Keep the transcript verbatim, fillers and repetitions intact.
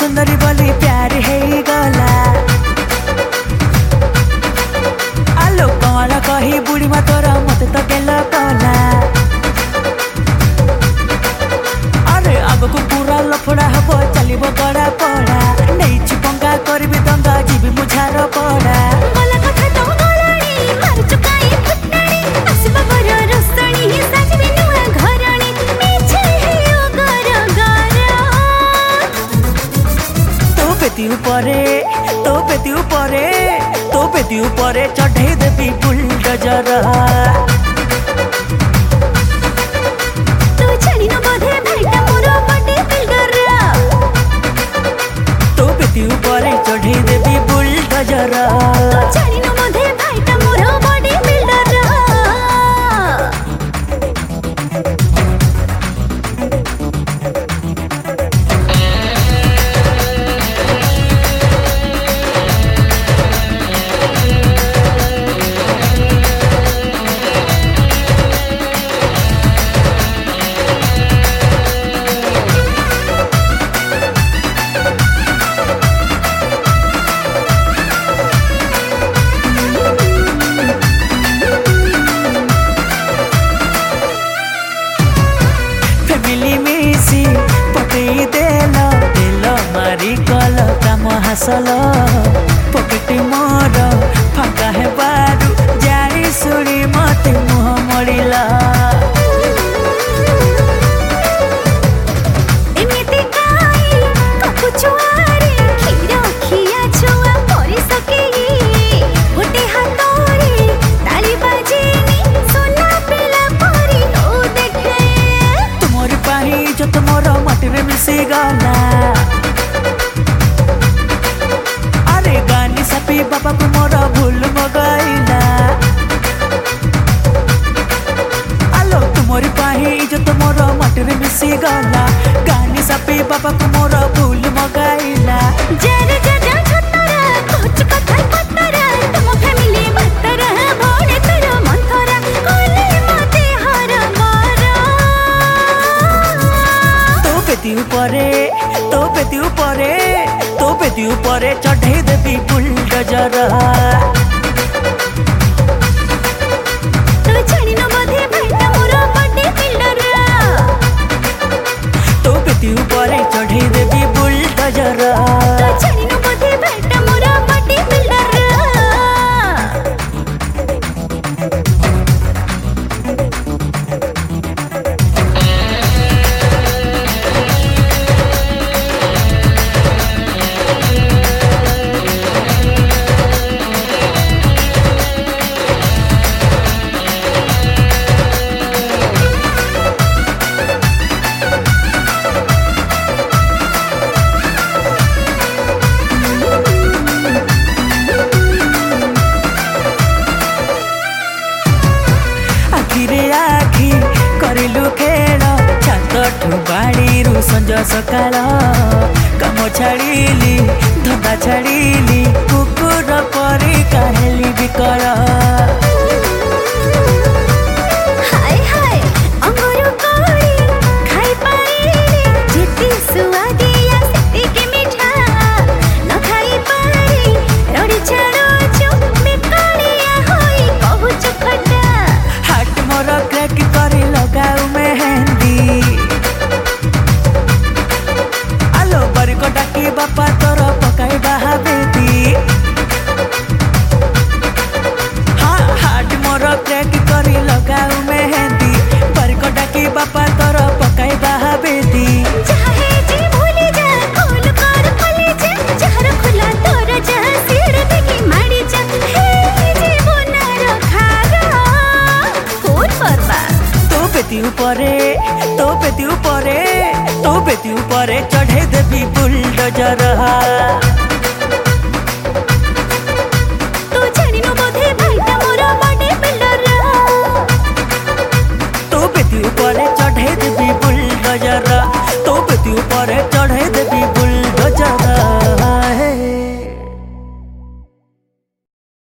सुंदरी बोली प्यार है गला आलो कौन कही बुढ़ी मा तोर मत तो गेल कला अरे आग को पूरा लफड़ा हब चलो गड़ा पड़ा नहीं पंगा करी दंगा जीवी मुझार पड़ा ऊपरे तो बेटी ऊपरे तो बेटी ऊपरे चढ़े देवी बुलडोजर तो छाड़ी न बोधे भाईटा मोर बॉडी बिल्डर तो बेटी ऊपरे चढ़े देवी बुलडोजर तो छाड़ी न बोधे भाईटा मोर बॉडी बिल्डर मिलीमिशी पकई देल दिल मारी कल काम हासल पकेट मोर फाका है बारू जानी शुणी मत मुह मड़िला गला अरे गानी सपी बाबा को मोर भूल मगाइला आलो तुमरी पाही इज्जत मोर मटरे मिसी गला गानी सपी बाबा को मोर भूल मगाइला जरे जजा छतरा कोच कथा पतरा तुम फैमिली भतरा भोले तोर मंथरा कोले मते हर मारा तो बेटी ऊपरे तो बेटी ऊपरे तो बेटी ऊपरे चढ़े देवी बुलडोजर तो छाड़ी न बोधे भाईटा मोर बॉडी बिल्डर तो बेटी ऊपरे चढ़े देवी बुलडोजर तो छाड़ी न बोधे भाईटा मोर बॉडी बिल्डर आखि करिलु खेल छातठू बाड़ी रु संज सकाल काम छाड़िली धंदा छाड़िली कुकुर परी काहेली बिकल हाय हाय अंगुर कोड़ी खाई पारी जिति सुआदिया सेती के मीठा न खाई पारी रड़ी छाड़ो जो बिकड़िया होई कहू चखटा हाट मोर क्रैक करी लगाऊ मेहंदी आलो बरिको डाकी बापा तोर पकाई बाहाबेदी हाँ हाट मोर क्रैक करी लगाऊ मेहंदी बरिको डाकी बापा तोर पकाई बाहाबेदी चाहे जी भूली जा खोल कर खोली जा जहर खुला तोर जा सिर देखी मारी जा हे जीवन रखारा फोन करबा तो बेटी ऊपरे तो बेटी ऊपरे तो बेटी ऊपरे चढ़े देवी बुलडोजर तो छाड़ी न बोधे भाईटा मोर बॉडी बिल्डर तो बेटी ऊपरे चढ़े देवी बुलडोजर तो बेटी ऊपरे चढ़े देवी